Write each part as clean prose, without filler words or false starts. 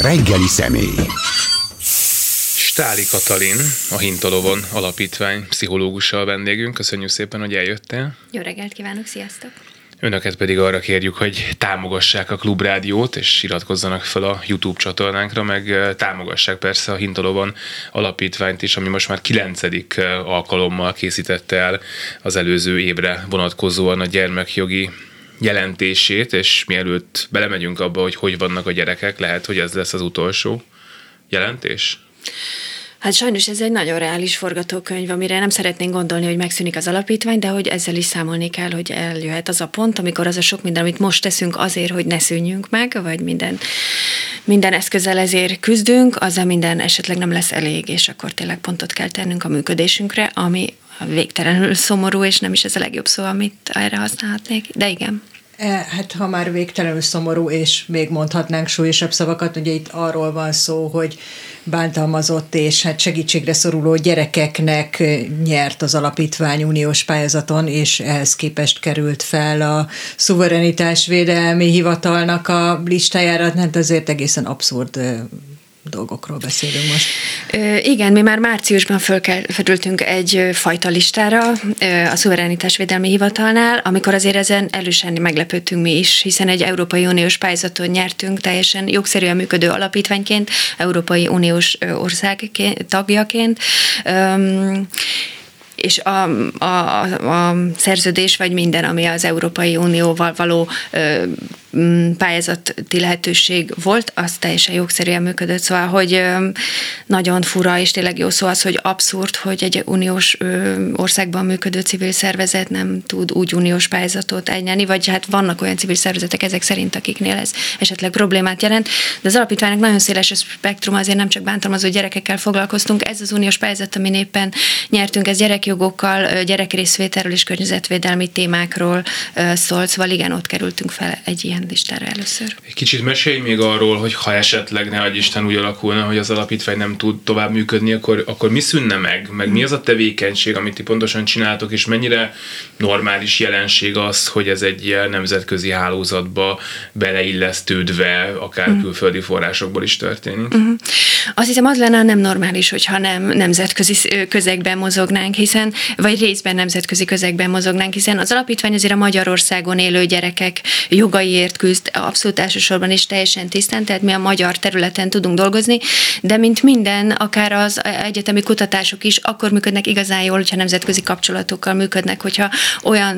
Reggeli személy. Stáli Katalin, a Hintalovon Alapítvány pszichológusa a vendégünk. Köszönjük szépen, hogy eljöttél. Jó reggelt kívánok, sziasztok! Önöket pedig arra kérjük, hogy támogassák a Klubrádiót, és iratkozzanak fel a YouTube csatornánkra, meg támogassák persze a Hintalovon Alapítványt is, ami most már 9. alkalommal készítette el az előző évre vonatkozóan a gyermekjogi jelentését, és mielőtt belemegyünk abba, hogy vannak a gyerekek, lehet, hogy ez lesz az utolsó jelentés? Hát sajnos ez egy nagyon reális forgatókönyv, amire nem szeretnénk gondolni, hogy megszűnik az alapítvány, de hogy ezzel is számolni kell, hogy eljöhet az a pont, amikor az a sok minden, amit most teszünk azért, hogy ne szűnjünk meg, vagy minden eszközzel ezért küzdünk, azzal minden esetleg nem lesz elég, és akkor tényleg pontot kell tennünk a működésünkre, ami végtelenül szomorú, és nem is ez a legjobb szó, amit erre használhatnék, de igen. Hát ha már végtelenül szomorú, és még mondhatnánk súlyosabb szavakat, ugye itt arról van szó, hogy bántalmazott és hát segítségre szoruló gyerekeknek nyert az alapítvány uniós pályázaton, és ehhez képest került fel a szuverenitásvédelmi hivatalnak a listájára, hát azért egészen abszurd dolgokról beszélünk most. Igen, mi már márciusban felkerültünk egy fajta listára a szuverenitásvédelmi hivatalnál, amikor azért ezen erősen meglepődtünk mi is, hiszen egy Európai Uniós pályázaton nyertünk teljesen jogszerűen működő alapítványként, Európai Uniós ország tagjaként, és a szerződés, vagy minden, ami az Európai Unióval való pályázati lehetőség volt, az teljesen jogszerűen működött. Szóval, hogy nagyon fura, és tényleg jó szó az, hogy abszurd, hogy egy uniós országban működő civil szervezet nem tud úgy uniós pályázatot elnyerni, vagy hát vannak olyan civil szervezetek ezek szerint, akiknél ez esetleg problémát jelent, de az alapítványnak nagyon széles a spektrum, azért nem csak bántalmazó gyerekekkel foglalkoztunk. Ez az uniós pályázat, amin éppen nyertünk, ez gyerekjogokkal, gyerekrészvételről és környezetvédelmi témákról szólt, szóval igen, ott kerültünk fel egy ilyen listára először. Egy kicsit mesélj még arról, hogy ha esetleg, ne adj Isten, úgy alakulna, hogy az alapítvány nem tud tovább működni, akkor mi szűnne meg mi az a tevékenység, amit ti pontosan csináltok, és mennyire normális jelenség az, hogy ez egy ilyen nemzetközi hálózatba beleillesztődve, akár külföldi forrásokból is történik? Azt hiszem, az lenne nem normális, hogyha nem nemzetközi közegben mozognánk, vagy részben nemzetközi közegben mozognánk, hiszen az alapítvány azért a Magyarországon élő gyerekek jogaiért küzd, abszolút elsősorban is teljesen tisztán, tehát mi a magyar területen tudunk dolgozni, de mint minden, akár az egyetemi kutatások is akkor működnek igazán jól, hogyha nemzetközi kapcsolatokkal működnek, hogyha olyan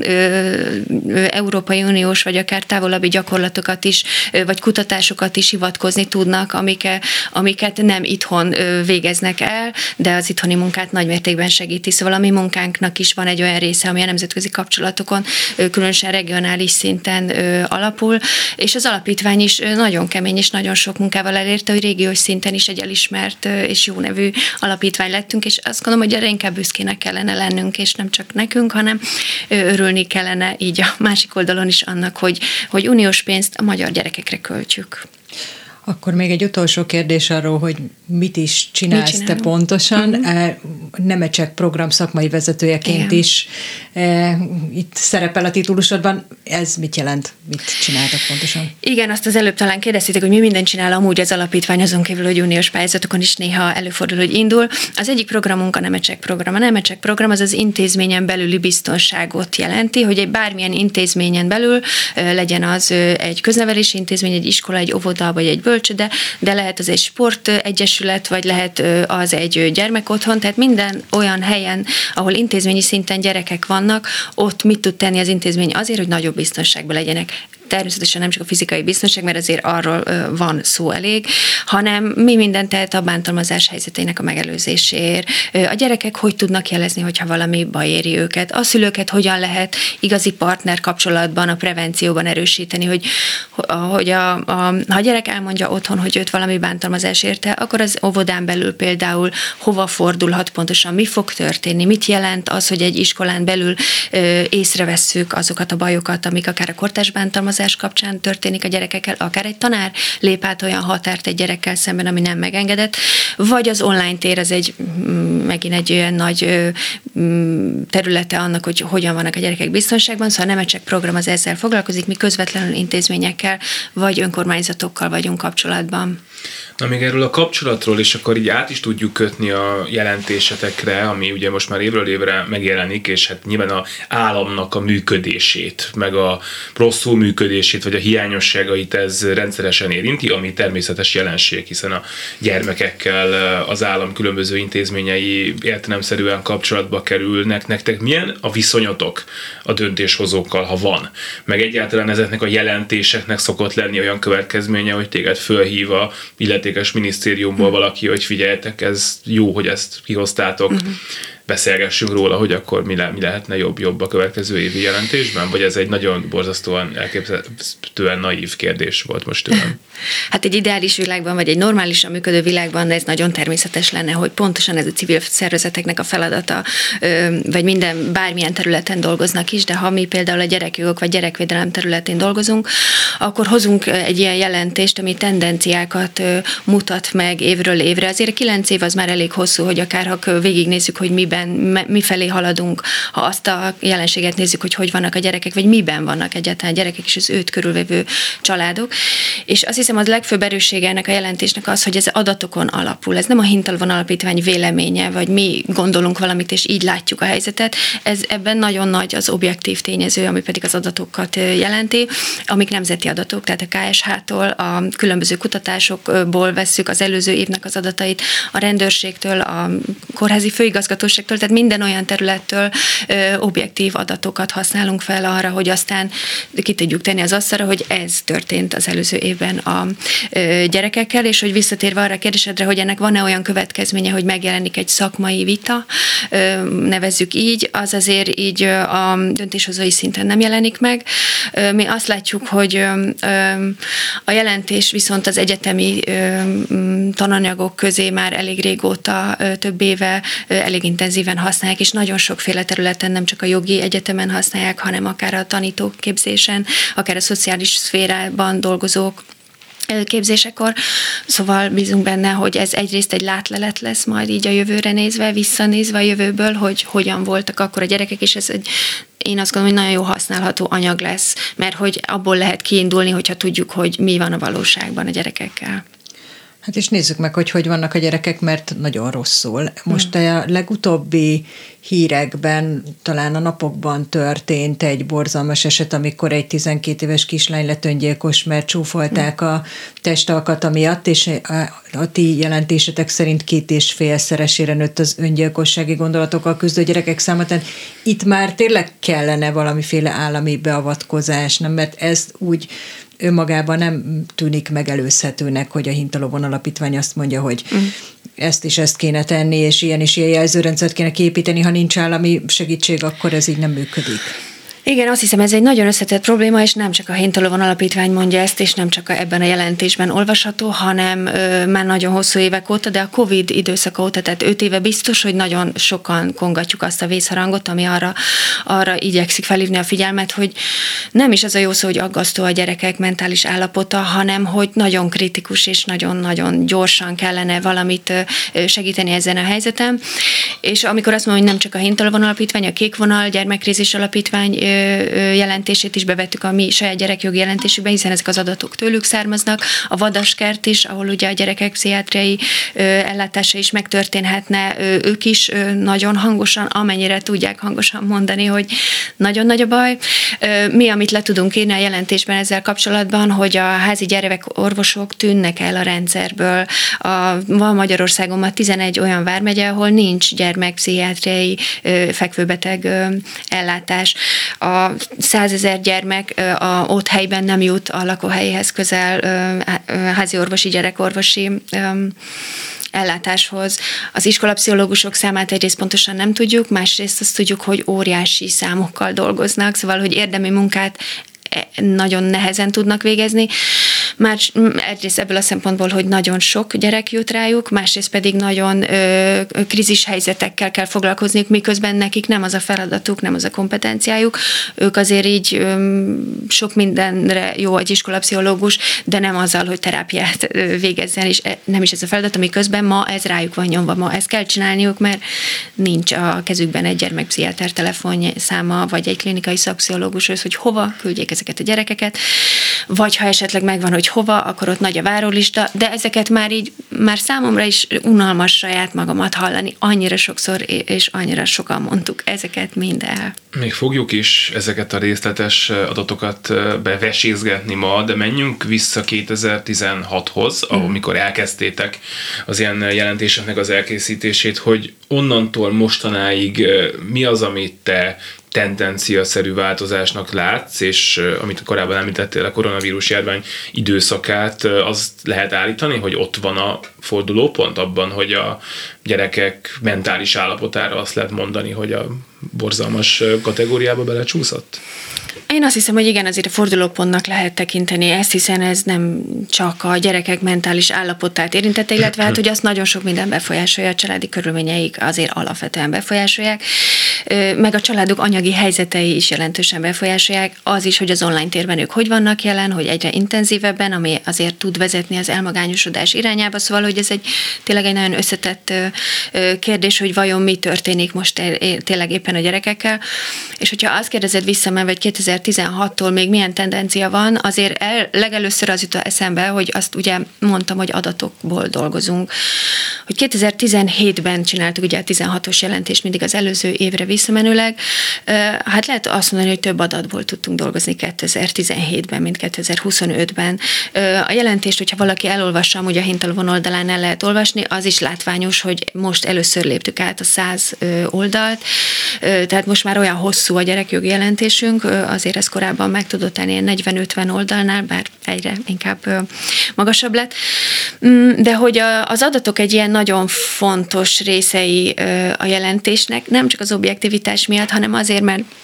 Európai Uniós, vagy akár távolabbi gyakorlatokat is, vagy kutatásokat is hivatkozni tudnak, amiket nem itthon végeznek el, de az itthoni munkát nagymértékben segíti. Szóval a mi munkánknak is van egy olyan része, ami a nemzetközi kapcsolatokon, különösen regionális szinten alapul, és az alapítvány is nagyon kemény és nagyon sok munkával elérte, hogy régiós szinten is egy elismert és jó nevű alapítvány lettünk, és azt gondolom, hogy erre inkább büszkének kellene lennünk, és nem csak nekünk, hanem örülni kellene így a másik oldalon is annak, hogy uniós pénzt a magyar gyerekekre költjük. Akkor még egy utolsó kérdés arról, hogy mit is csinálsz te pontosan. Nemecsek program szakmai vezetőjeként is itt szerepel a titulusodban. Ez mit jelent? Mit csináltak pontosan? Igen, azt az előbb talán kérdeztétek, hogy mi mindent csinál amúgy az alapítvány, azon kívül, hogy uniós pályázatokon is néha előfordul, hogy indul. Az egyik programunk a Nemecsek program. A Nemecsek program az intézményen belüli biztonságot jelenti, hogy egy bármilyen intézményen belül legyen az egy köznevelési intézmény, egy iskola, egy óvoda vagy egy bölcsőde, de lehet az egy sportegyesület, vagy lehet az egy gyermekotthon, tehát minden olyan helyen, ahol intézményi szinten gyerekek vannak, ott mit tud tenni az intézmény azért, hogy nagyobb biztonságban legyenek. Természetesen nem csak a fizikai biztonság, mert azért arról van szó elég, hanem mi mindent tehet a bántalmazás helyzetének a megelőzéséért. A gyerekek hogy tudnak jelezni, hogyha valami baj éri őket. A szülőket hogyan lehet igazi partner kapcsolatban, a prevencióban erősíteni, hogy ha a gyerek elmondja otthon, hogy őt valami bántalmazás érte, akkor az óvodán belül például hova fordulhat pontosan, mi fog történni, mit jelent az, hogy egy iskolán belül észrevesszük azokat a bajokat, amik akár a kortárs bántalmazás kapcsán történik a gyerekekkel, akár egy tanár lép át olyan határt egy gyerekkel szemben, ami nem megengedett, vagy az online tér az megint egy olyan nagy területe annak, hogy hogyan vannak a gyerekek biztonságban, szóval a Nemecsek program az ezzel foglalkozik, mi közvetlenül intézményekkel vagy önkormányzatokkal vagyunk kapcsolatban. Na még erről a kapcsolatról, és akkor így át is tudjuk kötni a jelentésetekre, ami ugye most már évről évre megjelenik, és hát nyilván a államnak a működését, meg a rosszul működését, vagy a hiányosságait ez rendszeresen érinti, ami természetes jelenség, hiszen a gyermekekkel az állam különböző intézményei értelemszerűen kapcsolatba kerülnek. Nektek milyen a viszonyatok a döntéshozókkal, ha van? Meg egyáltalán ezeknek a jelentéseknek szokott lenni olyan következménye, hogy téged fölhív a illetékes minisztériumból valaki, hogy figyeljetek, ez jó, hogy ezt kihoztátok, beszélgessünk róla, hogy akkor mi lehetne jobb a következő évi jelentésben? Vagy ez egy nagyon borzasztóan elképzelhetően naív kérdés volt most tőlem? Hát egy ideális világban, vagy egy normálisan működő világban ez nagyon természetes lenne, hogy pontosan ez a civil szervezeteknek a feladata, vagy bármilyen területen dolgoznak is, de ha mi például a gyerekjogok vagy gyerekvédelem területén dolgozunk, akkor hozunk egy ilyen jelentést, ami tendenciákat mutat meg évről évre. Azért 9 év az már elég hosszú, hogy akár ha végignézzük, hogy mifelé haladunk, ha azt a jelenséget nézzük, hogy vannak a gyerekek, vagy miben vannak egyáltalán a gyerekek és az őt körülvevő családok. És azt hiszem, az legfőbb erőssége ennek a jelentésnek az, hogy ez adatokon alapul. Ez nem a Hintalovon Alapítvány véleménye, vagy mi gondolunk valamit, és így látjuk a helyzetet. Ebben nagyon nagy az objektív tényező, ami pedig az adatokat jelenti, amik nemzeti adatok, tehát a KSH-tól, a különböző kutatásokból vesszük az előző évnek az adatait, a rendőrségtől, a kórházi főigazgatóságtól, tehát minden olyan területtől objektív adatokat használunk fel arra, hogy aztán ki tudjuk tenni az asztalra, hogy ez történt az előző évben a gyerekekkel, és hogy visszatérve arra a kérdésedre, hogy ennek van-e olyan következménye, hogy megjelenik egy szakmai vita, nevezzük így, az azért így a döntéshozói szinten nem jelenik meg. Mi azt látjuk, hogy a jelentés viszont az egyetemi tananyagok közé már elég régóta, több éve elég intenzíven használják, és nagyon sokféle területen, nem csak a jogi egyetemen használják, hanem akár a tanítóképzésen, akár a szociális szférában dolgozók képzésekor. Szóval bízunk benne, hogy ez egyrészt egy látlelet lesz majd így a jövőre nézve, visszanézve a jövőből, hogy hogyan voltak akkor a gyerekek, és ez én azt gondolom, hogy nagyon jó használható anyag lesz, mert hogy abból lehet kiindulni, hogyha tudjuk, hogy mi van a valóságban a gyerekekkel. Hát és nézzük meg, hogy vannak a gyerekek, mert nagyon rosszul. Most a legutóbbi hírekben, talán a napokban történt egy borzalmas eset, amikor egy 12 éves kislány lett öngyilkos, mert csúfolták a testalkata miatt, és a ti jelentésetek szerint 2,5-szeresére nőtt az öngyilkossági gondolatokkal küzdő gyerekek száma. Tehát itt már tényleg kellene valamiféle állami beavatkozás, nem? Mert ez úgy önmagában nem tűnik megelőzhetőnek, hogy a Hintalovon Alapítvány azt mondja, hogy ezt is ezt kéne tenni, és ilyen jelzőrendszert kéne kiépíteni, ha nincs állami segítség, akkor ez így nem működik. Igen, azt hiszem, ez egy nagyon összetett probléma, és nem csak a Hintalovon Alapítvány mondja ezt, és nem csak ebben a jelentésben olvasható, hanem már nagyon hosszú évek óta, de a Covid időszaka óta, tehát 5 éve biztos, hogy nagyon sokan kongatjuk azt a vészharangot, ami arra igyekszik felhívni a figyelmet, hogy nem is az a jó szó, hogy aggasztó a gyerekek mentális állapota, hanem hogy nagyon kritikus és nagyon-nagyon gyorsan kellene valamit segíteni ezen a helyzeten. És amikor azt mondom, hogy nem csak a Hintalovon Alapítvány, a Kék Vonal Gyermekkrízis Alapítvány jelentését is bevettük a mi saját gyerekjogi jelentésükbe, hiszen ezek az adatok tőlük származnak. A Vadaskert is, ahol ugye a gyerekek pszichiátriai ellátása is megtörténhetne, ők is nagyon hangosan, amennyire tudják hangosan mondani, hogy nagyon nagy a baj. Mi, amit le tudunk írni a jelentésben ezzel kapcsolatban, hogy a házi gyerekorvosok tűnnek el a rendszerből. Van Magyarországon ma 11 olyan vármegye, ahol nincs gyermekpszichiátriai fekvőbeteg ellátás. A 100 000 gyermek ott helyben nem jut a lakóhelyéhez közel házi orvosi, gyerekorvosi ellátáshoz. Az iskolapszichológusok számát egyrészt pontosan nem tudjuk, másrészt azt tudjuk, hogy óriási számokkal dolgoznak, szóval, hogy érdemi munkát nagyon nehezen tudnak végezni. Már egyrészt ebből a szempontból, hogy nagyon sok gyerek jut rájuk, másrészt pedig nagyon krízis helyzetekkel kell foglalkozniuk, miközben nekik nem az a feladatuk, nem az a kompetenciájuk. Ők azért így sok mindenre jó egy iskolapszichológus, de nem azzal, hogy terápiát végezzen, és nem is ez a feladat, miközben ma ez rájuk van nyomva, ma ezt kell csinálniuk, mert nincs a kezükben egy gyermekpszichiáter telefonszáma, vagy egy klinikai szakpszichológushoz, hogy hova küldjék ezeket a gyerekeket, vagy ha esetleg megvan, hogy hogy hova, akkor ott nagy a várólista, de ezeket már számomra is unalmas saját magamat hallani. Annyira sokszor és annyira sokan mondtuk ezeket mind el. Még fogjuk is ezeket a részletes adatokat bevesézgetni ma, de menjünk vissza 2016-hoz, amikor elkezdtétek az ilyen jelentéseknek az elkészítését, hogy onnantól mostanáig mi az, amit te tendenciaszerű változásnak látsz, és amit korábban említettél, a koronavírus járvány időszakát, azt lehet állítani, hogy ott van a fordulópont abban, hogy a gyerekek mentális állapotára azt lehet mondani, hogy a borzalmas kategóriába belecsúszott? Én azt hiszem, hogy igen, azért a fordulópontnak lehet tekinteni ezt, hiszen ez nem csak a gyerekek mentális állapotát érintette, illetve hát, hogy azt nagyon sok minden befolyásolja, a családi körülményeik azért alapvetően befolyásolják, meg a családok anyagi helyzetei is jelentősen befolyásolják, az is, hogy az online térben ők hogy vannak jelen, hogy egyre intenzívebben, ami azért tud vezetni az elmagányosodás irányába, szóval, hogy ez tényleg egy nagyon összetett kérdés, hogy vajon mi történik most tényleg éppen a gyerekekkel, és hogyha azt kérdezed vissza, vagy 2016-tól még milyen tendencia van, azért legelőször az jut eszembe, hogy azt ugye mondtam, hogy adatokból dolgozunk. Hogy 2017-ben csináltuk ugye a 16-os jelentést mindig az előző évre visszamenőleg, hát lehet azt mondani, hogy több adatból tudtunk dolgozni 2017-ben, mint 2025-ben. A jelentést, hogyha valaki elolvassa, amúgy a Hintalovon oldalán el lehet olvasni, az is látványos, hogy most először léptük át a 100 oldalt, tehát most már olyan hosszú a gyerekjogi jelentésünk, azért ez korábban meg tudott állni ilyen 40-50 oldalnál, bár egyre inkább magasabb lett. De hogy az adatok egy ilyen nagyon fontos részei a jelentésnek, nem csak az objektivitás miatt, hanem azért,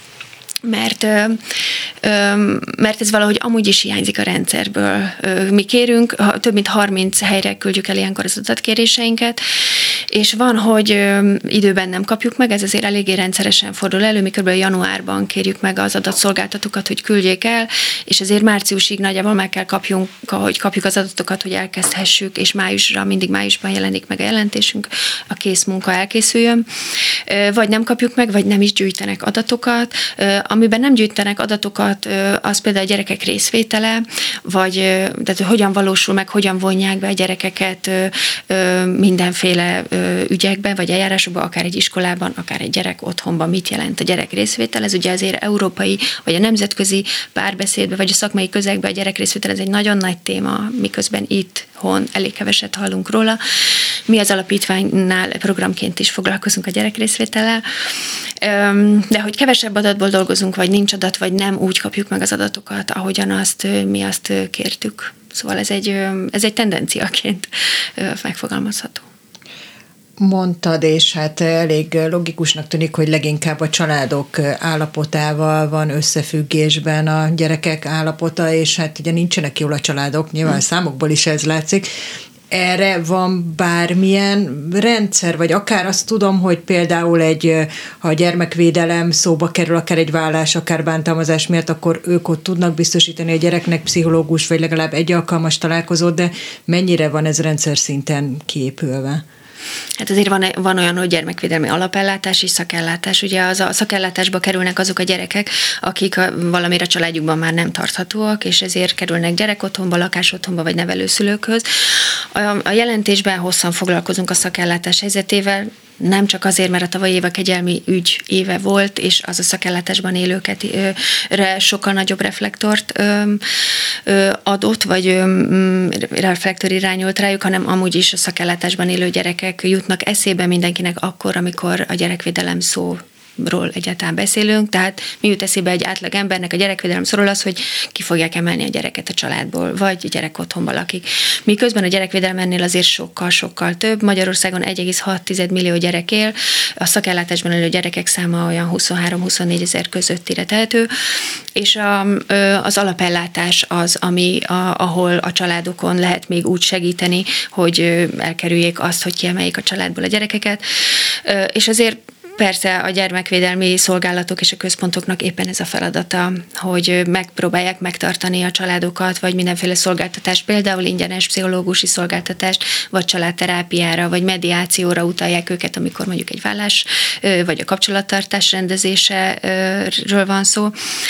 mert ez valahogy amúgy is hiányzik a rendszerből. Mi kérünk, több mint 30 helyre küldjük el ilyenkor az adatkéréseinket, és van, hogy időben nem kapjuk meg, ez azért eléggé rendszeresen fordul elő, mi kb. Januárban kérjük meg az adatszolgáltatókat, hogy küldjék el, és azért márciusig nagyjából meg kell hogy kapjuk az adatokat, hogy elkezdhessük, és mindig májusban jelenik meg a jelentésünk, a kész munka elkészüljön. Vagy nem kapjuk meg, vagy nem is gyűjtenek adatokat. Amiben nem gyűjtenek adatokat, az például a gyerekek részvétele, vagy tehát hogyan valósul meg, hogyan vonják be a gyerekeket mindenféle ügyekbe, vagy eljárásokba, akár egy iskolában, akár egy gyerek otthonban, mit jelent a gyerek részvétel. Ez ugye azért európai, vagy a nemzetközi párbeszédbe, vagy a szakmai közegben a gyerek részvétel, ez egy nagyon nagy téma, miközben itthon elég keveset hallunk róla. Mi az alapítványnál programként is foglalkozunk a gyerek részvétellel, de hogy kevesebb adatból dolgozunk, vagy nincs adat, vagy nem úgy kapjuk meg az adatokat, ahogyan mi azt kértük. Szóval ez egy tendenciaként megfogalmazható. Mondtad, és hát elég logikusnak tűnik, hogy leginkább a családok állapotával van összefüggésben a gyerekek állapota, és hát ugye nincsenek jól a családok, nyilván számokból is ez látszik. Erre van bármilyen rendszer, vagy akár azt tudom, hogy például ha a gyermekvédelem szóba kerül, akár egy vállás, akár bántalmazás miatt, akkor ők ott tudnak biztosítani a gyereknek pszichológus, vagy legalább egy alkalmas találkozót, de mennyire van ez rendszer szinten kiépülve? Hát azért van olyan, hogy gyermekvédelmi alapellátás és szakellátás. Ugye a szakellátásba kerülnek azok a gyerekek, akik valamire a családjukban már nem tarthatóak, és ezért kerülnek gyerekotthonba, lakásotthonba vagy nevelőszülőkhöz. A jelentésben hosszan foglalkozunk a szakellátás helyzetével, nem csak azért, mert a tavalyi év a kegyelmi ügy éve volt, és az a szakellátásban élőket sokkal nagyobb reflektort adott, vagy reflektor irányult rájuk, hanem amúgy is a szakellátásban élő gyerekek jutnak eszébe mindenkinek akkor, amikor a gyerekvédelem ról egyáltalán beszélünk, tehát mi jut eszébe egy átlag embernek a gyerekvédelem szóról az, hogy ki fogják emelni a gyereket a családból, vagy gyerek otthonban lakik. Miközben a gyerekvédelem ennél azért sokkal több. Magyarországon 1,6 millió gyerek él, a szakellátásban élő gyerekek száma olyan 23-24 ezer közöttire tehető, és az alapellátás az, ahol a családokon lehet még úgy segíteni, hogy elkerüljék azt, hogy kiemeljék a családból a gyerekeket, és azért persze a gyermekvédelmi szolgálatok és a központoknak éppen ez a feladata, hogy megpróbálják megtartani a családokat, vagy mindenféle szolgáltatást, például ingyenes pszichológusi szolgáltatást, vagy családterápiára, vagy mediációra utalják őket, amikor mondjuk egy vállás, vagy a kapcsolattartás rendezéséről van szó.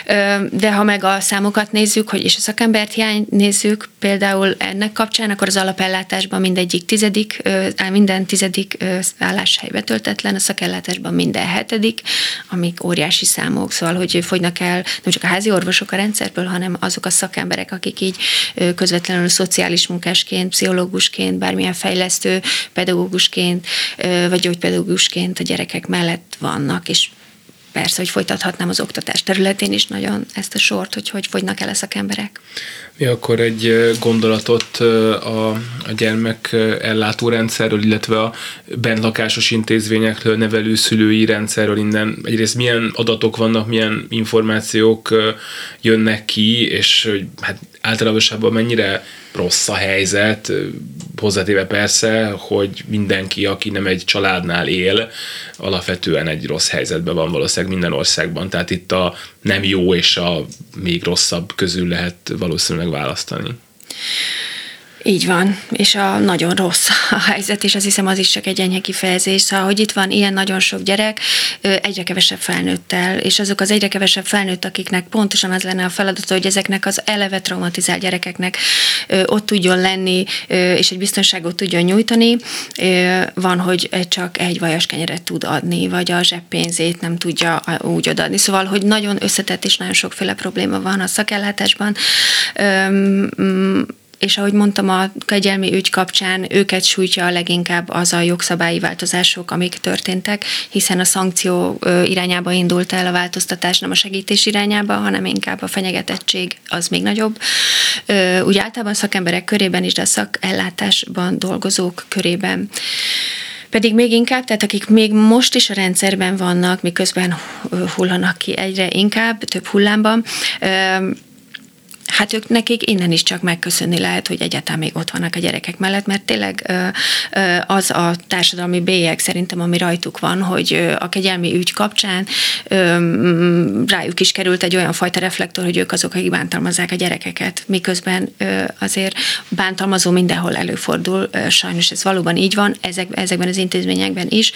De ha meg a számokat nézzük, és a szakembert hiány nézzük, például ennek kapcsán, akkor az alapellátásban minden tizedik álláshely betöltetlen, a szakellátásban minden hetedik, amik óriási számok, szóval, hogy fogynak el nem csak a házi orvosok a rendszerből, hanem azok a szakemberek, akik így közvetlenül szociális munkásként, pszichológusként, bármilyen fejlesztő pedagógusként, vagy gyógypedagógusként a gyerekek mellett vannak, és persze, hogy folytathatnám az oktatás területén is nagyon ezt a sort, hogy fogynak el a szakemberek. Mi akkor egy gondolatot a gyermek ellátórendszerről, illetve a bentlakásos intézményekről, nevelőszülői rendszerről innen. Egyrészt milyen adatok vannak, milyen információk jönnek ki, és hát általában mennyire rossz a helyzet, hozzátéve persze, hogy mindenki, aki nem egy családnál él, alapvetően egy rossz helyzetben van valószínűleg minden országban. Tehát itt a nem jó és a még rosszabb közül lehet valószínűleg választani. Így van, és a nagyon rossz a helyzet, és azt hiszem az is csak egy enyhe kifejezés, szóval, hogy itt van ilyen nagyon sok gyerek, egyre kevesebb felnőttel, és azok az egyre kevesebb felnőtt, akiknek pontosan az lenne a feladata, hogy ezeknek az eleve traumatizált gyerekeknek ott tudjon lenni, és egy biztonságot tudjon nyújtani, van, hogy csak egy vajas kenyeret tud adni, vagy a zseppénzét nem tudja úgy odaadni. Szóval, hogy nagyon összetett és nagyon sokféle probléma van a szakellátásban, és ahogy mondtam, a kegyelmi ügy kapcsán őket sújtja a leginkább az a jogszabályi változások, amik történtek, hiszen a szankció irányába indult el a változtatás, nem a segítés irányába, hanem inkább a fenyegetettség az még nagyobb. Úgy általában szakemberek körében is, de a szakellátásban dolgozók körében pedig még inkább, tehát akik még most is a rendszerben vannak, miközben hullanak ki egyre inkább, több hullámban, hát ők nekik innen is csak megköszönni lehet, hogy egyáltalán még ott vannak a gyerekek mellett, mert tényleg az a társadalmi bélyeg szerintem, ami rajtuk van, hogy a kegyelmi ügy kapcsán rájuk is került egy olyan fajta reflektor, hogy ők azok, akik bántalmazzák a gyerekeket, miközben azért bántalmazó mindenhol előfordul, sajnos ez valóban így van, ezekben az intézményekben is.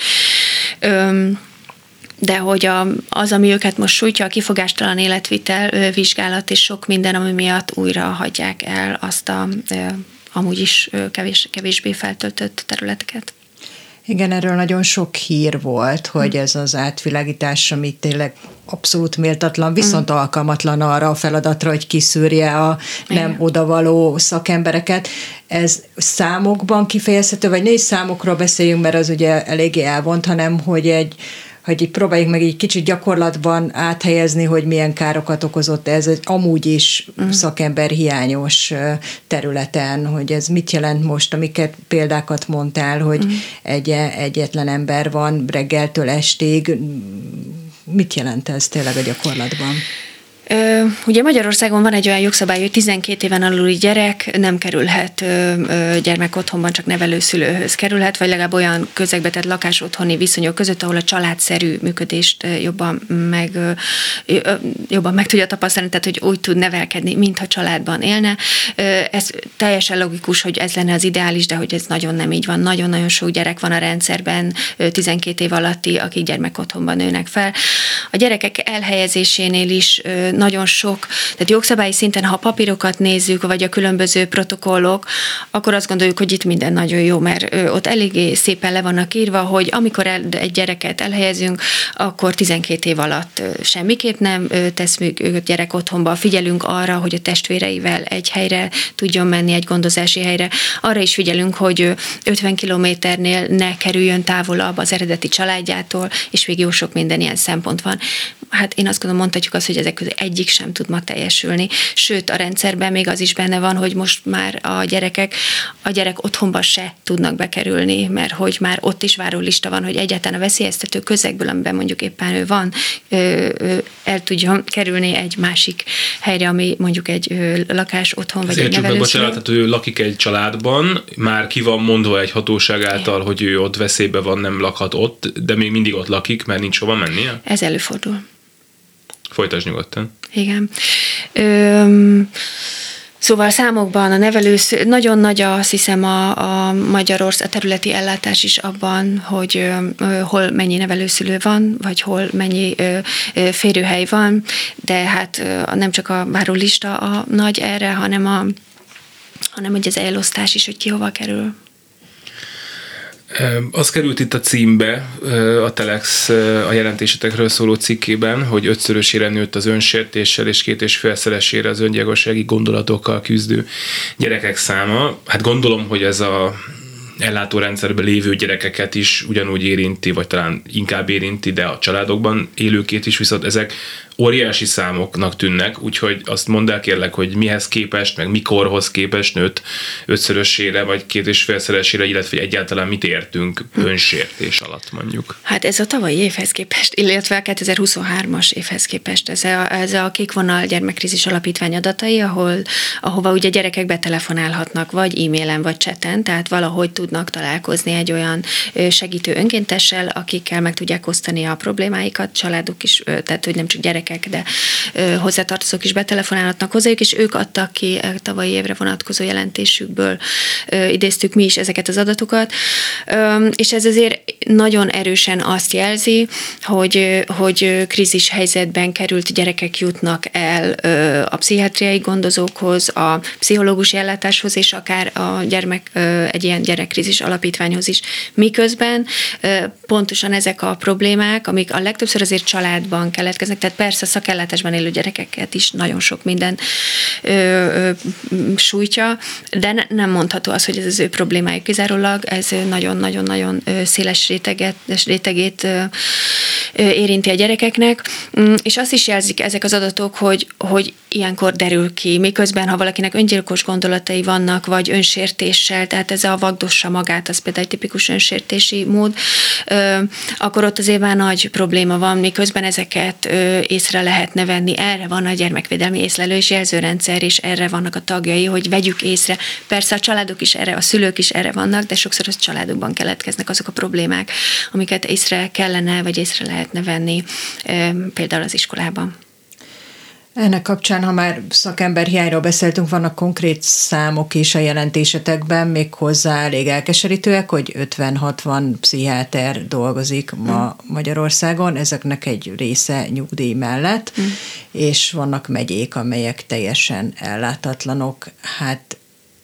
De hogy az, ami őket most sújtja, a kifogástalan életvitel, vizsgálat és sok minden, ami miatt újra hagyják el azt a amúgy is kevésbé feltöltött területeket. Igen, erről nagyon sok hír volt, hogy ez az átvilágítás, ami tényleg abszolút méltatlan, viszont alkalmatlan arra a feladatra, hogy kiszűrje a nem odavaló szakembereket. Ez számokban kifejezhető, vagy ne is számokról beszéljünk, mert az ugye eléggé elvont, hanem hogy így próbáljuk meg egy kicsit gyakorlatban áthelyezni, hogy milyen károkat okozott ez amúgy is szakemberhiányos területen, hogy ez mit jelent most, amiket példákat mondtál, hogy egyetlen ember van reggeltől estig. Mit jelent ez tényleg a gyakorlatban? Ugye Magyarországon van egy olyan jogszabály, hogy 12 éven aluli gyerek nem kerülhet gyermekotthonban, csak nevelőszülőhöz kerülhet, vagy legalább olyan közegbe, tehát lakás-otthoni viszonyok között, ahol a családszerű működést jobban meg tudja tapasztalni, tehát hogy úgy tud nevelkedni, mintha családban élne. Ez teljesen logikus, hogy ez lenne az ideális, de hogy ez nagyon nem így van. Nagyon-nagyon sok gyerek van a rendszerben, 12 év alatti, akik gyermekotthonban nőnek fel. A gyerekek elhelyezésénél is nagyon sok, tehát jogszabályi szinten, ha a papírokat nézzük, vagy a különböző protokollok, akkor azt gondoljuk, hogy itt minden nagyon jó, mert ott eléggé szépen le vannak írva, hogy amikor egy gyereket elhelyezünk, akkor 12 év alatt semmiképp nem teszünk őt gyerek otthonba, figyelünk arra, hogy a testvéreivel egy helyre tudjon menni, egy gondozási helyre. Arra is figyelünk, hogy 50 kilométernél ne kerüljön távolabb az eredeti családjától, és még jó sok minden ilyen szempont van. Hát én azt gondolom, mondhatjuk azt, hogy ezek közül egyik sem tud ma teljesülni. Sőt, a rendszerben még az is benne van, hogy most már a gyerek otthonba se tudnak bekerülni, mert hogy már ott is várólista van, hogy egyáltalán a veszélyeztető közegből, amiben mondjuk éppen ő van, el tudjon kerülni egy másik helyre, ami mondjuk egy lakás otthon, vagy egy nevelőszülő. Tehát ő lakik egy családban, már ki van mondva egy hatóság által, hogy ő ott veszélyben van, nem lakhat ott, de még mindig ott lakik, mert nincs hova mennie? Ez előfordul. Folytasd nyugodtan. Igen. Szóval számokban nagyon nagy, azt hiszem, a Magyarország területi ellátás is abban, hogy hol mennyi nevelőszülő van, vagy hol mennyi férőhely van, de hát nem csak a várólista a nagy erre, hanem hogy az elosztás is, hogy ki hova kerül. Az került itt a címbe, a Telex a jelentésetekről szóló cikkében, hogy 5-szörösére nőtt az önsértéssel és 2,5-szeresére az öngyilkossági gondolatokkal küzdő gyerekek száma. Hát gondolom, hogy ez a ellátórendszerben lévő gyerekeket is ugyanúgy érinti, vagy talán inkább érinti, de a családokban élőkét is, viszont ezek óriási számoknak tűnnek, úgyhogy azt mondd el kérlek, hogy mihez képest, meg mikorhoz képest nőtt 5-szörösére, vagy 2,5-szeresére, illetve egyáltalán mit értünk önsértés alatt mondjuk. Hát ez a tavalyi évhez képest, illetve a 2023-as évhez képest, ez a Kék Vonal Gyermekkrízis Alapítvány adatai, ahova ugye gyerekek betelefonálhatnak, vagy e-mailen, vagy chaten, tehát valahogy tudnak találkozni egy olyan segítő önkéntessel, akikkel meg tudják osztani a problémáikat, családok is, tehát hogy nem csak gyerekek, de hozzátartozók is betelefonálhatnak hozzájuk, és ők adtak ki tavalyi évre vonatkozó jelentésükből, idéztük mi is ezeket az adatokat, és ez azért nagyon erősen azt jelzi, hogy krízis helyzetben került gyerekek jutnak el a pszichiátriai gondozókhoz, a pszichológusi ellátáshoz, és akár egy ilyen gyerekkrízis alapítványhoz is. Miközben pontosan ezek a problémák, amik a legtöbbször azért családban keletkeznek, tehát persze a szakellátásban élő gyerekeket is nagyon sok minden sújtja, de nem mondható az, hogy ez az ő problémájuk kizárólag, ez nagyon-nagyon-nagyon széles rétegét érinti a gyerekeknek, és azt is jelzik ezek az adatok, hogy ilyenkor derül ki, miközben ha valakinek öngyilkos gondolatai vannak, vagy önsértéssel, tehát ez a vagdossa magát, az például egy tipikus önsértési mód, akkor ott azért már nagy probléma van, miközben ezeket észre lehetne venni. Erre van a gyermekvédelmi észlelő és jelzőrendszer, és erre vannak a tagjai, hogy vegyük észre. Persze a családok is erre, a szülők is erre vannak, de sokszor az családokban keletkeznek azok a problémák, amiket észre kellene, vagy észre lehetne venni, például az iskolában. Ennek kapcsán, ha már szakemberhiányról beszéltünk, vannak konkrét számok is a jelentésetekben, méghozzá elég elkeserítőek, hogy 50-60 pszichiáter dolgozik ma Magyarországon, ezeknek egy része nyugdíj mellett, és vannak megyék, amelyek teljesen ellátatlanok. Hát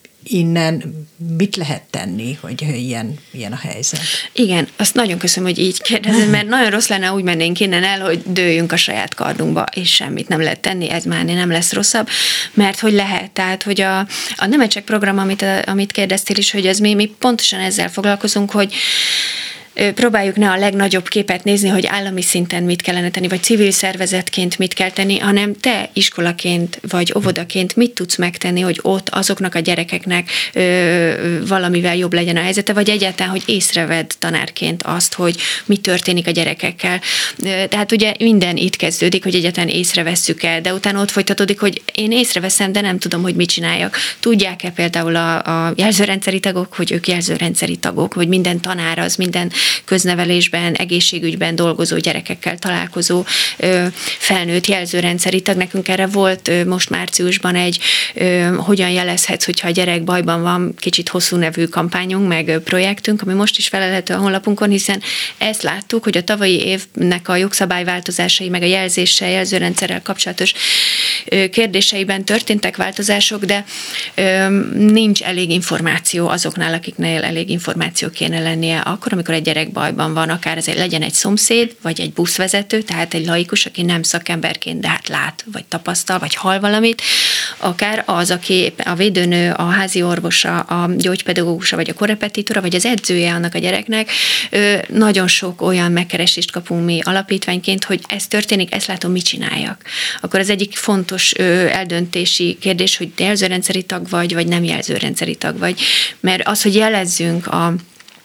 innen mit lehet tenni, hogy ilyen a helyzet? Igen, azt nagyon köszönöm, hogy így kérdezed, mert nagyon rossz lenne, úgy mennénk innen el, hogy dőljünk a saját kardunkba, és semmit nem lehet tenni, ez már nem lesz rosszabb, mert hogy lehet, tehát, hogy a Nemecsek program, amit kérdeztél is, hogy ez mi pontosan ezzel foglalkozunk, hogy próbáljuk ne a legnagyobb képet nézni, hogy állami szinten mit kellene tenni, vagy civil szervezetként mit kell tenni, hanem te iskolaként, vagy óvodaként mit tudsz megtenni, hogy ott azoknak a gyerekeknek valamivel jobb legyen a helyzete, vagy egyáltalán, hogy észrevedd tanárként azt, hogy mi történik a gyerekekkel. Tehát ugye minden itt kezdődik, hogy egyáltalán észrevesszük el, de utána ott folytatódik, hogy én észreveszem, de nem tudom, hogy mit csináljak. Tudják-e például a jelzőrendszeri tagok, hogy ők jelzőrendszeri tagok, hogy minden tanár az minden köznevelésben, egészségügyben dolgozó gyerekekkel találkozó felnőtt jelzőrendszeri tag. Nekünk erre volt most márciusban egy hogyan jelezhetsz, hogyha a gyerek bajban van, kicsit hosszú nevű kampányunk, meg projektünk, ami most is felelhető a honlapunkon, hiszen ezt láttuk, hogy a tavalyi évnek a jogszabályváltozásai, meg a jelzéssel, jelzőrendszerrel kapcsolatos kérdéseiben történtek változások, de nincs elég információ azoknál, akiknél elég információ kéne lennie akkor, amikor egy gyerek bajban van, akár ez legyen egy szomszéd, vagy egy buszvezető, tehát egy laikus, aki nem szakemberként, de hát lát, vagy tapasztal, vagy hall valamit, akár az, aki a védőnő, a házi orvosa, a gyógypedagógusa, vagy a korrepetitora, vagy az edzője annak a gyereknek. Nagyon sok olyan megkeresést kapunk mi alapítványként, hogy ez történik, ezt látom, mit csináljak. Akkor az egyik fontos eldöntési kérdés, hogy jelzőrendszeri tag vagy nem jelzőrendszeri tag vagy. Mert az, hogy jelezzünk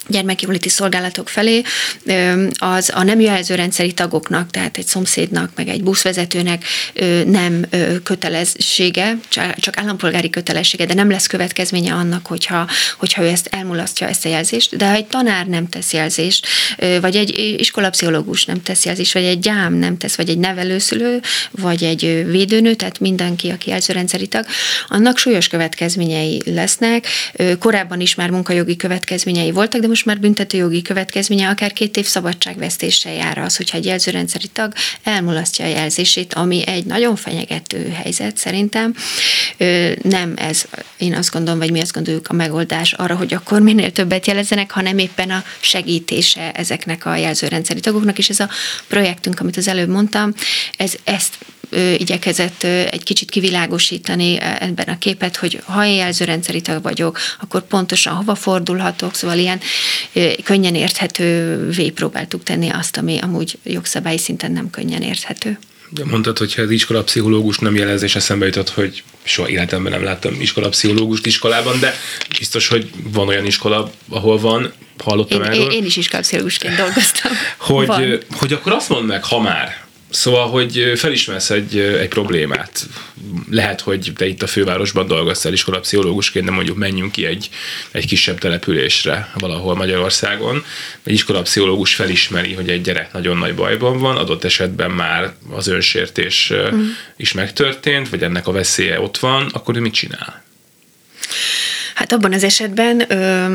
gyermekjóléti szolgálatok felé, az a nem jelzőrendszeri tagoknak, tehát egy szomszédnak, meg egy buszvezetőnek nem kötelessége, csak állampolgári kötelessége, de nem lesz következménye annak, hogyha ő ezt elmulasztja, ezt a jelzést, de ha egy tanár nem tesz jelzést, vagy egy iskolapszichológus nem tesz jelzést, vagy egy gyám nem tesz, vagy egy nevelőszülő, vagy egy védőnő, tehát mindenki, aki jelzőrendszeri tag, annak súlyos következményei lesznek. Korábban is már munkajogi következményei voltak, de most már büntetőjogi következménye, akár 2 év szabadságvesztéssel jár az, hogyha egy jelzőrendszeri tag elmulasztja a jelzését, ami egy nagyon fenyegető helyzet szerintem. Nem ez, én azt gondolom, vagy mi azt gondoljuk a megoldás arra, hogy akkor minél többet jelezzenek, hanem éppen a segítése ezeknek a jelzőrendszeri tagoknak, és ez a projektünk, amit az előbb mondtam, ezt igyekezett egy kicsit kivilágosítani ebben a képet, hogy ha én jelzőrendszeri tag vagyok, akkor pontosan hova fordulhatok, szóval ilyen könnyen érthetővé próbáltuk tenni azt, ami amúgy jogszabályi szinten nem könnyen érthető. De mondtad, hogy ha az iskolapszichológus nem jelez, és eszembe jutott, hogy soha életemben nem láttam iskolapszichológust iskolában, de biztos, hogy van olyan iskola, ahol van, hallottam erről. Én is iskolapszichológusként dolgoztam. Hogy akkor azt mondd meg, ha már, szóval, hogy felismersz egy problémát. Lehet, hogy te itt a fővárosban dolgoztál iskolapszichológusként, de mondjuk menjünk ki egy kisebb településre valahol Magyarországon. Egy iskolapszichológus felismeri, hogy egy gyerek nagyon nagy bajban van, adott esetben már az önsértés is megtörtént, vagy ennek a veszélye ott van, akkor ő mit csinál? Hát abban az esetben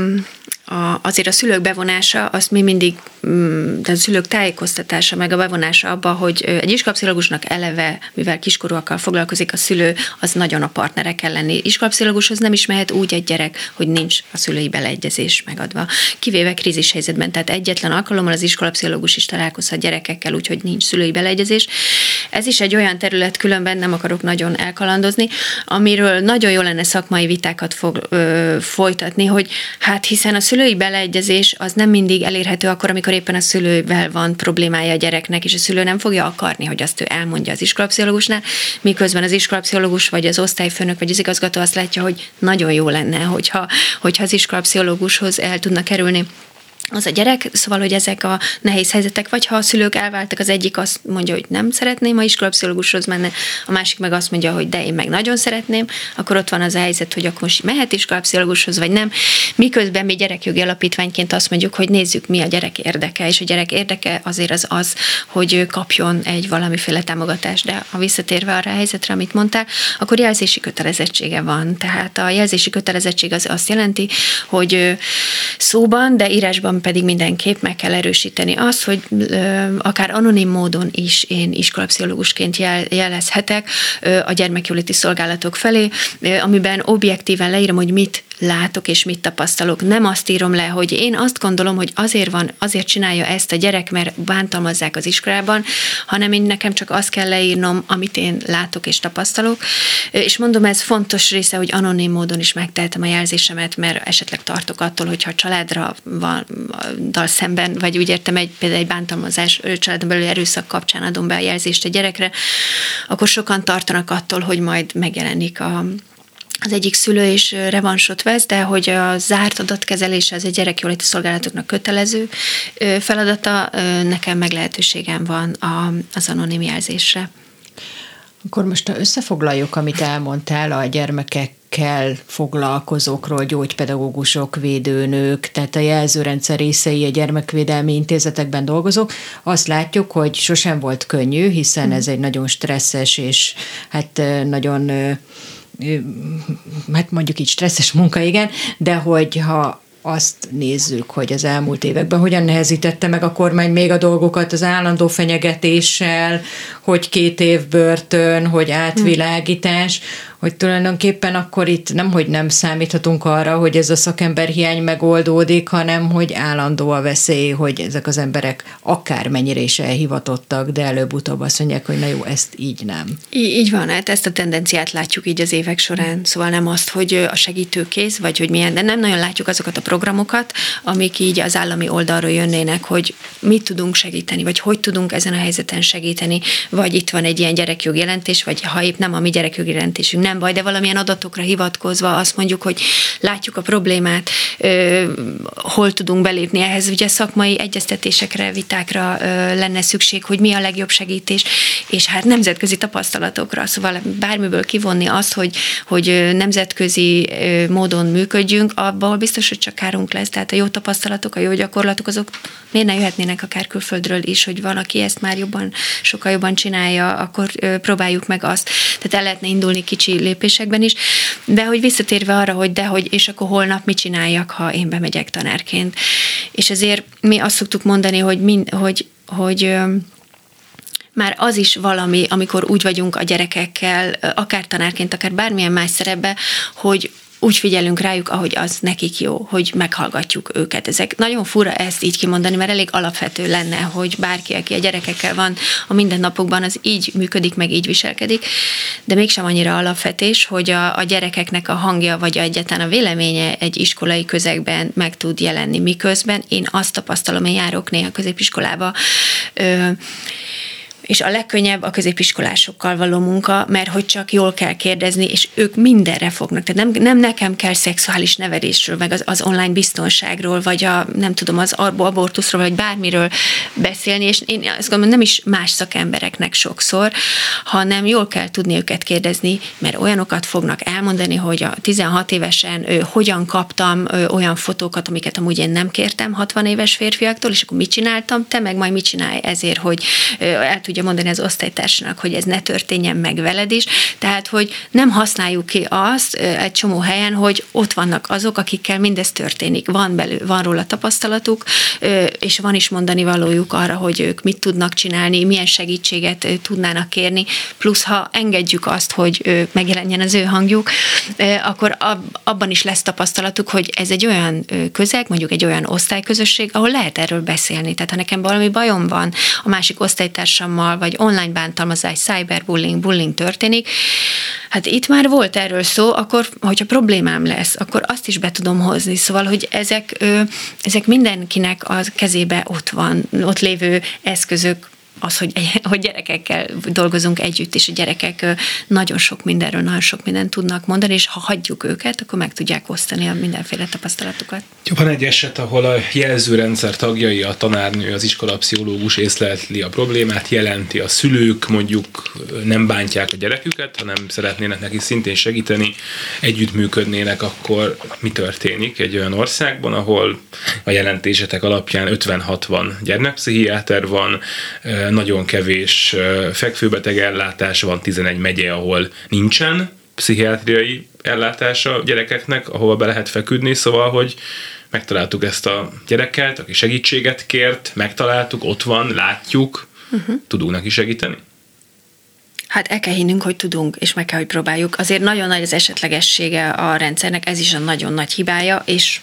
azért a szülők bevonása, azt mi mindig, de a szülők tájékoztatása, meg a bevonása abba, hogy egy iskolapszichológusnak eleve, mivel kiskorúakkal foglalkozik a szülő, az nagyon a partnere kell lenni. Iskolapszichológushoz nem is mehet úgy egy gyerek, hogy nincs a szülői beleegyezés megadva. Kivéve krízis helyzetben, tehát egyetlen alkalommal az iskolapszichológus is találkozhat gyerekekkel, úgyhogy nincs szülői beleegyezés. Ez is egy olyan terület, különben nem akarok nagyon elkalandozni, amiről nagyon jó lenne szakmai vitákat folytatni, hogy hát hiszen a szülői beleegyezés az nem mindig elérhető akkor, amikor éppen a szülővel van problémája a gyereknek, és a szülő nem fogja akarni, hogy azt ő elmondja az iskolapszichológusnál, miközben az iskolapszichológus, vagy az osztályfőnök, vagy az igazgató azt látja, hogy nagyon jó lenne, hogyha az iskolapszichológushoz el tudna kerülni az a gyerek, szóval, hogy ezek a nehéz helyzetek, vagy ha a szülők elváltak, az egyik azt mondja, hogy nem szeretném a iskolapszichológushoz menni, a másik meg azt mondja, hogy de én meg nagyon szeretném, akkor ott van az a helyzet, hogy akkor most mehet iskolapszichológushoz, vagy nem. Miközben mi gyerekjogi alapítványként azt mondjuk, hogy nézzük, mi a gyerek érdeke, és a gyerek érdeke azért az, hogy kapjon egy valamiféle támogatást, de ha visszatérve arra a helyzetre, amit mondtál, akkor jelzési kötelezettsége van. Tehát a jelzési kötelezettség az azt jelenti, hogy szóban, de írásban pedig mindenképp meg kell erősíteni azt, hogy akár anonim módon is én iskolapszichológusként jelezhetek a gyermekjóléti szolgálatok felé, amiben objektíven leírom, hogy mit látok és mit tapasztalok. Nem azt írom le, hogy én azt gondolom, hogy azért csinálja ezt a gyerek, mert bántalmazzák az iskolában, hanem én nekem csak azt kell leírnom, amit én látok és tapasztalok. És mondom, ez fontos része, hogy anonim módon is megtehetem a jelzésemet, mert esetleg tartok attól, hogyha a családra dal szemben, vagy úgy értem, például egy bántalmazás, családon belül erőszak kapcsán adom be a jelzést a gyerekre, akkor sokan tartanak attól, hogy majd megjelenik az egyik szülő is revansot vesz, de hogy a zárt adatkezelése az egy gyerekjóléti szolgálatoknak kötelező feladata, nekem meg lehetőségem van az anonim jelzésre. Akkor most összefoglaljuk, amit elmondtál a gyermekekkel foglalkozókról, gyógypedagógusok, védőnők, tehát a jelzőrendszer részei, a gyermekvédelmi intézetekben dolgozók. Azt látjuk, hogy sosem volt könnyű, hiszen ez egy nagyon stresszes és hát nagyon hát mondjuk így stresszes munka, igen, de hogyha azt nézzük, hogy az elmúlt években hogyan nehezítette meg a kormány még a dolgokat az állandó fenyegetéssel, hogy 2 év börtön, hogy átvilágítás, hogy tulajdonképpen akkor itt nem számíthatunk arra, hogy ez a szakemberhiány megoldódik, hanem hogy állandó a veszély, hogy ezek az emberek akármennyire is elhivatottak, de előbb-utóbb azt mondják, hogy na jó, ezt így nem. Így van, hát ezt a tendenciát látjuk így az évek során, szóval nem azt, hogy a segítőkész, vagy hogy milyen, de nem nagyon látjuk azokat a programokat, amik így az állami oldalról jönnének, hogy mit tudunk segíteni, vagy hogy tudunk ezen a helyzeten segíteni, vagy itt van egy ilyen gyerekjogi jelentés, vagy ha épp nem a mi gyerekjogi jelentésünk, nem minden baj, de valamilyen adatokra hivatkozva azt mondjuk, hogy látjuk a problémát, hol tudunk belépni ehhez. Ugye szakmai egyeztetésekre, vitákra lenne szükség, hogy mi a legjobb segítés, és hát nemzetközi tapasztalatokra. Szóval bármiből kivonni azt, hogy nemzetközi módon működjünk, abból biztos, hogy csak kárunk lesz. Tehát a jó tapasztalatok, a jó gyakorlatok, azok miért ne jöhetnének akár külföldről is, hogy valaki ezt már sokkal jobban csinálja, akkor próbáljuk meg azt. Tehát el lehetne indulni kicsi lépésekben is, de hogy visszatérve arra, hogy és akkor holnap mit csináljak, ha én bemegyek tanárként. És ezért mi azt szoktuk mondani, hogy már az is valami, amikor úgy vagyunk a gyerekekkel, akár tanárként, akár bármilyen más szerepben, hogy úgy figyelünk rájuk, ahogy az nekik jó, hogy meghallgatjuk őket. Ezek nagyon fura ezt így kimondani, mert elég alapvető lenne, hogy bárki, aki a gyerekekkel van a mindennapokban, az így működik, meg így viselkedik, de mégsem annyira alapvetés, hogy a gyerekeknek a hangja, vagy egyáltalán a véleménye egy iskolai közegben meg tud jelenni, miközben én azt tapasztalom, én járok néha középiskolába, és a legkönnyebb a középiskolásokkal való munka, mert hogy csak jól kell kérdezni, és ők mindenre fognak. Tehát nem nekem kell szexuális nevelésről, meg az online biztonságról, vagy az abortuszról, vagy bármiről beszélni, és én azt gondolom, nem is más szakembereknek sokszor, hanem jól kell tudni őket kérdezni, mert olyanokat fognak elmondani, hogy a 16 évesen hogyan kaptam olyan fotókat, amiket amúgy én nem kértem 60 éves férfiaktól, és akkor mit csináltam, te meg majd mit csinálj ezért, hogy el tudja mondani az osztálytársnak, hogy ez ne történjen meg veled is. Tehát, hogy nem használjuk ki azt egy csomó helyen, hogy ott vannak azok, akikkel mindez történik. Van róla tapasztalatuk, és van is mondani valójuk arra, hogy ők mit tudnak csinálni, milyen segítséget tudnának kérni, plusz ha engedjük azt, hogy megjelenjen az ő hangjuk, akkor abban is lesz tapasztalatuk, hogy ez egy olyan közeg, mondjuk egy olyan osztályközösség, ahol lehet erről beszélni. Tehát, ha nekem valami bajom van a másik osztálytársammal, vagy online bántalmazás, cyberbullying történik, hát itt már volt erről szó, akkor, hogyha problémám lesz, akkor azt is be tudom hozni. Szóval, hogy ezek mindenkinek a kezébe ott lévő eszközök, az, hogy gyerekekkel dolgozunk együtt, és a gyerekek nagyon sok mindenről, nagyon sok mindent tudnak mondani, és ha hagyjuk őket, akkor meg tudják osztani a mindenféle tapasztalatokat. Van egy eset, ahol a jelzőrendszer tagjai, a tanárnő, az iskolapszichológus észlelti a problémát, jelenti, a szülők mondjuk nem bántják a gyereküket, hanem szeretnének neki szintén segíteni, együttműködnének, akkor mi történik egy olyan országban, ahol a jelentésetek alapján 50-60 gyermekpszichiáter van, nagyon kevés fekvőbeteg ellátás van, 11 megye, ahol nincsen pszichiátriai ellátása a gyerekeknek, ahova be lehet feküdni, szóval, hogy megtaláltuk ezt a gyereket, aki segítséget kért, megtaláltuk, ott van, látjuk, tudunk neki segíteni? Hát el kell hinnünk, hogy tudunk, és meg kell, hogy próbáljuk. Azért nagyon nagy az esetlegessége a rendszernek, ez is a nagyon nagy hibája,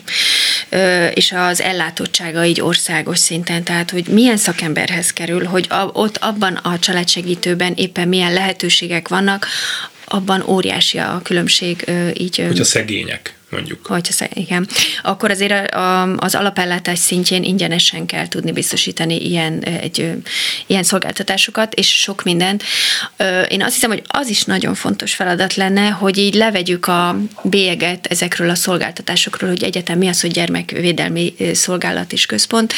és az ellátottsága így országos szinten, tehát hogy milyen szakemberhez kerül, hogy ott abban a családsegítőben éppen milyen lehetőségek vannak, abban óriási a különbség. Hogyha szegények, mondjuk. Igen. Akkor azért az alapellátás szintjén ingyenesen kell tudni biztosítani ilyen szolgáltatásokat, és sok mindent. Én azt hiszem, hogy az is nagyon fontos feladat lenne, hogy így levegyük a bélyeget ezekről a szolgáltatásokról, hogy egyáltalán mi az, hogy gyermekvédelmi szolgálat és központ,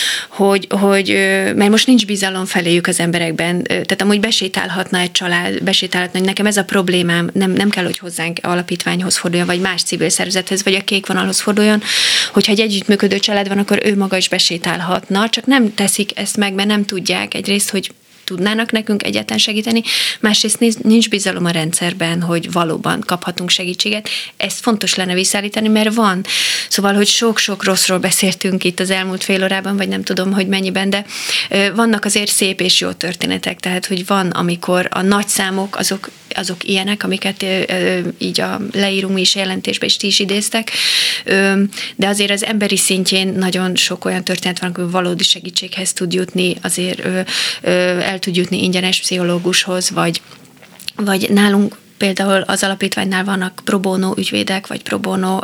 mert most nincs bizalom feléjük az emberekben. Tehát amúgy besétálhatna egy család, hogy nekem ez a problémám, nem kell, hogy hozzánk alapítványhoz forduljon, vagy más civil szervezethez, vagy a kék vonalhoz forduljon, hogyha egy együttműködő család van, akkor ő maga is besétálhatna, csak nem teszik ezt meg, mert nem tudják egyrészt, hogy tudnának nekünk egyáltalán segíteni, másrészt nincs bizalom a rendszerben, hogy valóban kaphatunk segítséget. Ezt fontos lenne visszaállítani, mert van. Szóval, hogy sok-sok rosszról beszéltünk itt az elmúlt fél órában, vagy nem tudom, hogy mennyiben, de vannak azért szép és jó történetek, tehát, hogy van, amikor a nagy számok, azok ilyenek, amiket így leírunk mi is jelentésbe, és ti is idéztek, de azért az emberi szintjén nagyon sok olyan történet van, hogy valódi segítséghez tud jutni, azért el tud jutni ingyenes pszichológushoz, vagy nálunk például az alapítványnál vannak pro bono ügyvédek, vagy pro bono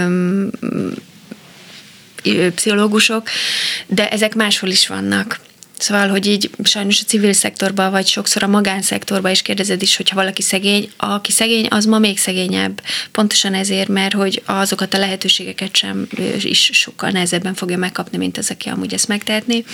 pszichológusok, de ezek máshol is vannak. Szóval, hogy így sajnos a civil szektorban, vagy sokszor a magánszektorban is kérdezed is, hogyha valaki szegény, aki szegény, az ma még szegényebb. Pontosan ezért, mert hogy azokat a lehetőségeket sem is sokkal nehezebben fogja megkapni, mint az, aki amúgy ezt megtehetné.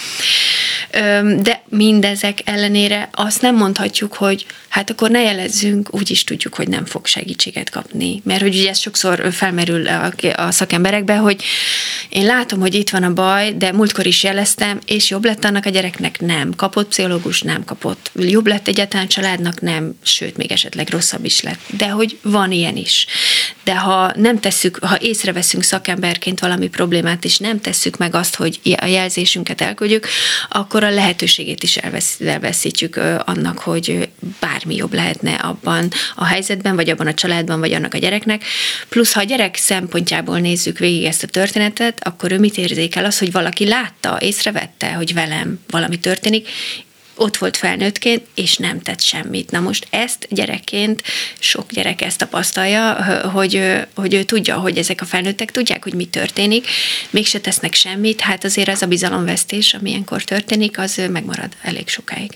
De mindezek ellenére azt nem mondhatjuk, hogy hát akkor ne jelezzünk, úgyis tudjuk, hogy nem fog segítséget kapni. Mert hogy ugye ez sokszor felmerül a szakemberekbe, hogy én látom, hogy itt van a baj, de múltkor is jeleztem, és jobb lett annak a gyereknek, nem. Kapott pszichológus, nem kapott. Jobb lett egyáltalán családnak, nem. Sőt, még esetleg rosszabb is lett. De hogy van ilyen is. De ha nem tesszük, ha észreveszünk szakemberként valami problémát, és nem tesszük meg azt, hogy a jelzésünket elküldjük, akkor a lehetőségét is elveszítjük annak, hogy bármi jobb lehetne abban a helyzetben, vagy abban a családban, vagy annak a gyereknek. Plusz, ha a gyerek szempontjából nézzük végig ezt a történetet, akkor ő mit érzékel? Az, hogy valaki látta, észrevette, hogy velem valami történik, ott volt felnőttként, és nem tett semmit. Na most ezt gyerekként, sok gyerek ezt tapasztalja, hogy ő tudja, hogy ezek a felnőttek tudják, hogy mi történik, mégse tesznek semmit, hát azért az a bizalomvesztés, ami ilyenkor történik, az megmarad elég sokáig.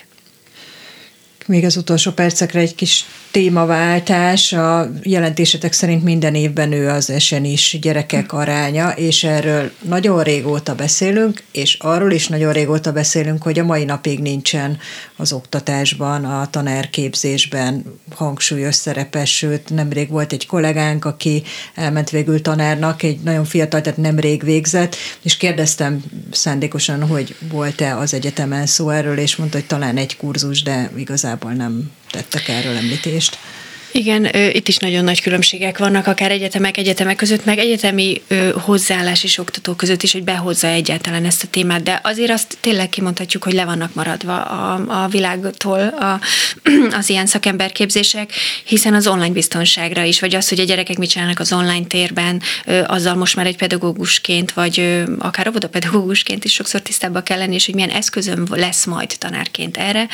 Még az utolsó percekre egy kis témaváltás. A jelentésetek szerint minden évben nő az esenis gyerekek aránya, és erről nagyon régóta beszélünk, és arról is nagyon régóta beszélünk, hogy a mai napig nincsen az oktatásban, a tanárképzésben hangsúlyos szerepe, sőt, nemrég volt egy kollégánk, aki elment végül tanárnak, egy nagyon fiatal, tehát nemrég végzett, és kérdeztem szándékosan, hogy volt-e az egyetemen szó erről, és mondta, hogy talán egy kurzus, de igazából nem tettek erről említést. Igen, itt is nagyon nagy különbségek vannak, akár egyetemek között, meg egyetemi hozzáállás és oktató között is, hogy behozza egyáltalán ezt a témát, de azért azt tényleg kimondhatjuk, hogy le vannak maradva a világtól az ilyen szakemberképzések, hiszen az online biztonságra is, vagy az, hogy a gyerekek mit csinálnak az online térben, azzal most már egy pedagógusként, vagy akár óvodapedagógusként is sokszor tisztában kell lenni, és hogy milyen eszközöm lesz majd tanárként erre.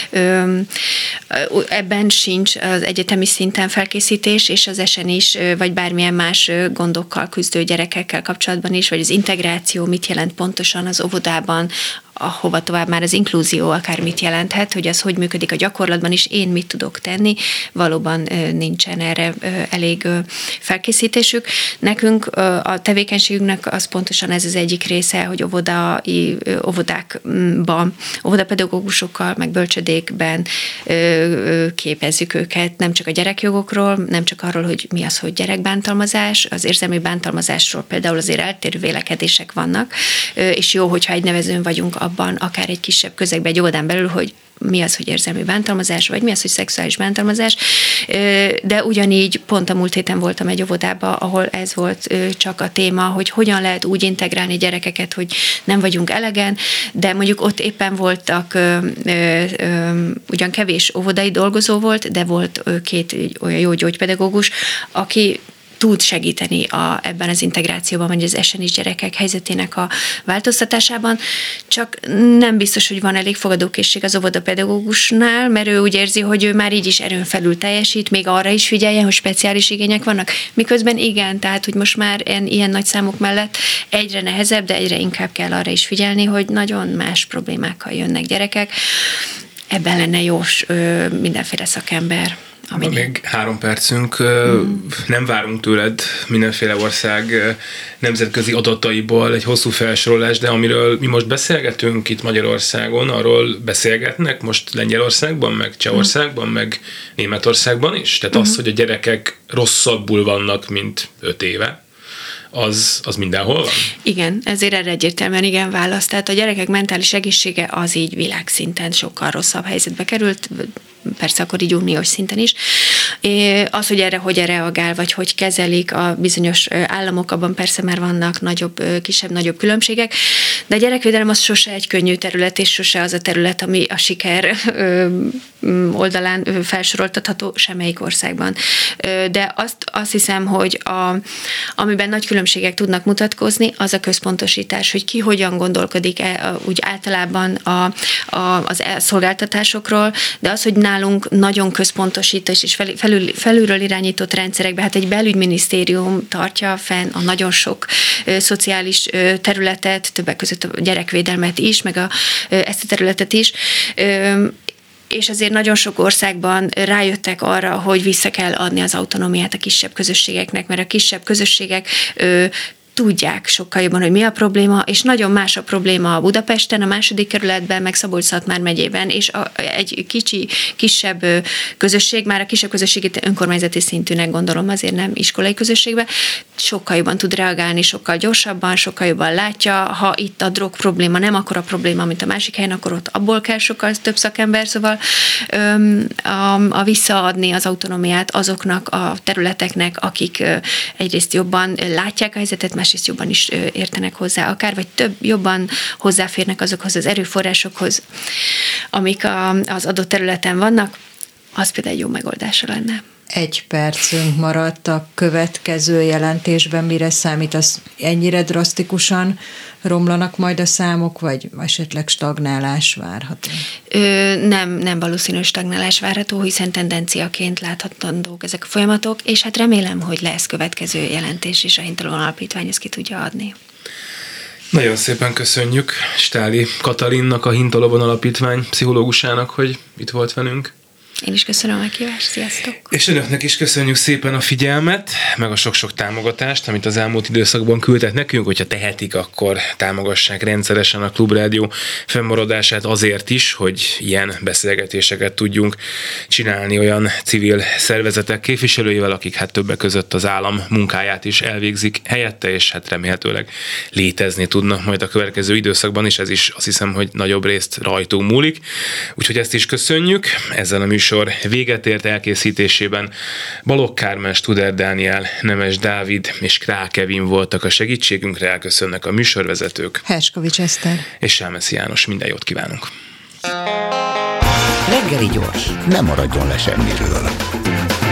Ebben sincs az egyetemi szinten felkészítés, és az esen is, vagy bármilyen más gondokkal küzdő gyerekekkel kapcsolatban is, vagy az integráció mit jelent pontosan az óvodában, ahova tovább már az inkluzió akár mit jelenthet, hogy az hogy működik a gyakorlatban is, én mit tudok tenni, valóban nincsen erre elég felkészítésük. Nekünk a tevékenységünknek az pontosan ez az egyik része, hogy óvodákban, óvodapedagógusokkal, meg bölcsödékben képezzük őket, nem csak a gyerekjogokról, nem csak arról, hogy mi az, hogy gyerekbántalmazás, az érzelmi bántalmazásról például azért eltérő vélekedések vannak, és jó, hogyha egy nevezőn vagyunk abban, akár egy kisebb közegben, egy óvodán belül, hogy mi az, hogy érzelmi bántalmazás, vagy mi az, hogy szexuális bántalmazás, de ugyanígy pont a múlt héten voltam egy óvodába, ahol ez volt csak a téma, hogy hogyan lehet úgy integrálni gyerekeket, hogy nem vagyunk elegen, de mondjuk ott éppen voltak, ugyan kevés óvodai dolgozó volt, de volt 2 olyan jó gyógypedagógus, aki tud segíteni ebben az integrációban, vagy az esenis gyerekek helyzetének a változtatásában, csak nem biztos, hogy van elég fogadókészség az óvodapedagógusnál, mert ő úgy érzi, hogy ő már így is erőn felül teljesít, még arra is figyeljen, hogy speciális igények vannak. Miközben igen, tehát, hogy most már ilyen nagy számok mellett egyre nehezebb, de egyre inkább kell arra is figyelni, hogy nagyon más problémákkal jönnek gyerekek. Ebben lenne jó mindenféle szakember. Még 3 percünk, nem várunk tőled mindenféle ország nemzetközi adataiból egy hosszú felsorolás, de amiről mi most beszélgetünk itt Magyarországon, arról beszélgetnek most Lengyelországban, meg Csehországban, meg Németországban is? Tehát az, hogy a gyerekek rosszabbul vannak, mint 5 éve, az mindenhol van? Igen, ezért erre egyértelműen igen válasz. Tehát a gyerekek mentális egészsége az így világszinten sokkal rosszabb helyzetbe került, persze akkor így uniós szinten is. Az, hogy erre reagál, vagy hogy kezelik a bizonyos államok, abban persze már vannak kisebb-nagyobb különbségek, de a gyerekvédelem az sose egy könnyű terület, és sose az a terület, ami a siker oldalán felsoroltatható semmelyik országban. De azt hiszem, hogy amiben nagy különbségek tudnak mutatkozni, az a központosítás, hogy ki hogyan gondolkodik úgy általában az szolgáltatásokról, de az, hogy nálunk nagyon központosítás és felülről irányított rendszerekben, hát egy belügyminisztérium tartja fenn a nagyon sok szociális területet, többek között a gyerekvédelmet is, meg ezt a területet is, és azért nagyon sok országban rájöttek arra, hogy vissza kell adni az autonómiát a kisebb közösségeknek, mert a kisebb közösségek tudják sokkal jobban, hogy mi a probléma, és nagyon más a probléma a Budapesten, a második kerületben, meg Szabolcs-Szatmár megyében, és egy kisebb közösség, már a kisebb közösségét önkormányzati szintűnek gondolom, azért nem iskolai közösségben, sokkal jobban tud reagálni, sokkal gyorsabban, sokkal jobban látja, ha itt a drog probléma nem akkora probléma, mint a másik helyen, akkor ott abból kell sokkal több szakember, szóval a visszaadni az autonómiát azoknak a területeknek, akik egyrészt jobban látják a helyzetet, másrészt jobban is értenek hozzá akár, vagy jobban hozzáférnek azokhoz az erőforrásokhoz, amik az adott területen vannak, az például egy jó megoldása lenne. 1 percünk maradt a következő jelentésben, mire számít, az ennyire drasztikusan romlanak majd a számok, vagy esetleg stagnálás várható? Nem valószínű stagnálás várható, hiszen tendenciaként láthatók ezek a folyamatok, és hát remélem, hogy lesz következő jelentés, és a Hintalom Alapítvány ezt ki tudja adni. Nagyon szépen köszönjük Stáli Katalinnak, a Hintalom Alapítvány pszichológusának, hogy itt volt velünk. Én is köszönöm a meghívást, sziasztok! És önöknek is köszönjük szépen a figyelmet, meg a sok-sok támogatást, amit az elmúlt időszakban küldtek nekünk, hogyha tehetik, akkor támogassák rendszeresen a Klubrádió fennmaradását azért is, hogy ilyen beszélgetéseket tudjunk csinálni olyan civil szervezetek képviselőivel, akik hát többek között az állam munkáját is elvégzik helyette, és hát remélhetőleg létezni tudnak majd a következő időszakban, és ez is azt hiszem, hogy nagyobb részt rajtunk múlik. Úgyhogy ezt is köszönjük, ezzel a műsor véget ért, elkészítésében Balogh Kármen, Studer Dániel, Nemes Dávid és Král Kevin voltak a segítségünkre, elköszönnek a műsorvezetők. Herskovics Eszter és Sámeszi János, minden jót kívánunk. Reggeli gyors, ne maradjon le semmiről.